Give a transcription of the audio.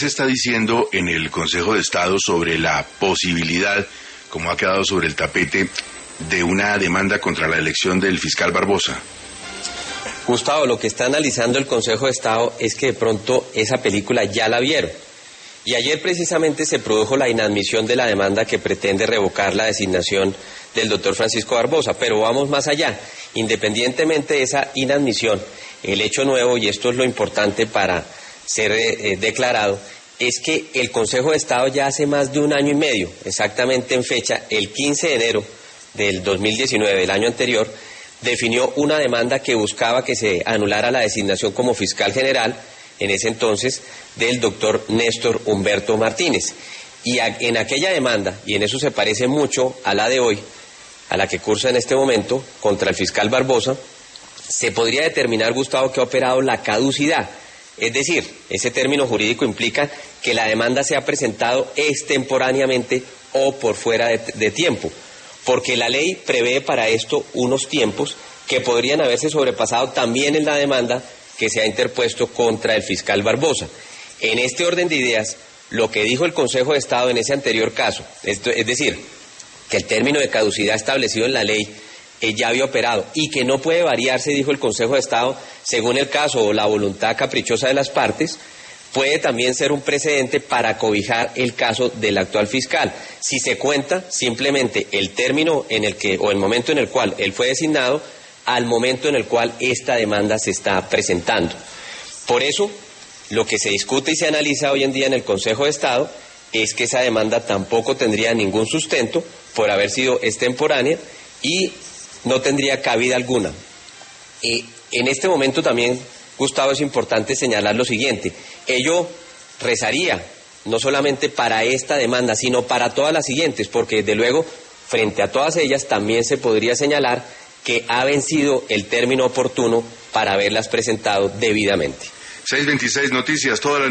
Se está diciendo en el Consejo de Estado sobre la posibilidad, como ha quedado sobre el tapete, de una demanda contra la elección del fiscal Barbosa? Gustavo, lo que está analizando el Consejo de Estado es que de pronto esa película ya la vieron. Y ayer precisamente se produjo la inadmisión de la demanda que pretende revocar la designación del doctor Francisco Barbosa. Pero vamos más allá. Independientemente de esa inadmisión, el hecho nuevo, y esto es lo importante para ser declarado, es que el Consejo de Estado ya hace más de un año y medio, exactamente en fecha, el 15 de enero del 2019, del año anterior, definió una demanda que buscaba que se anulara la designación como fiscal general, en ese entonces, del doctor Néstor Humberto Martínez. Y en aquella demanda, y en eso se parece mucho a la de hoy, a la que cursa en este momento, contra el fiscal Barbosa, se podría determinar, Gustavo, que ha operado la caducidad. Es decir, ese término jurídico implica que la demanda se ha presentado extemporáneamente o por fuera de tiempo, porque la ley prevé para esto unos tiempos que podrían haberse sobrepasado también en la demanda que se ha interpuesto contra el fiscal Barbosa. En este orden de ideas, lo que dijo el Consejo de Estado en ese anterior caso, es decir, que el término de caducidad establecido en la ley ya había operado y que no puede variarse, dijo el Consejo de Estado, según el caso o la voluntad caprichosa de las partes, puede también ser un precedente para cobijar el caso del actual fiscal. Si se cuenta simplemente el término en el que, o el momento en el cual él fue designado, al momento en el cual esta demanda se está presentando. Por eso, lo que se discute y se analiza hoy en día en el Consejo de Estado es que esa demanda tampoco tendría ningún sustento por haber sido extemporánea y no tendría cabida alguna. En este momento también, Gustavo, es importante señalar lo siguiente: ello rezaría no solamente para esta demanda, sino para todas las siguientes, porque desde luego, frente a todas ellas, también se podría señalar que ha vencido el término oportuno para haberlas presentado debidamente. 626 Noticias, todas las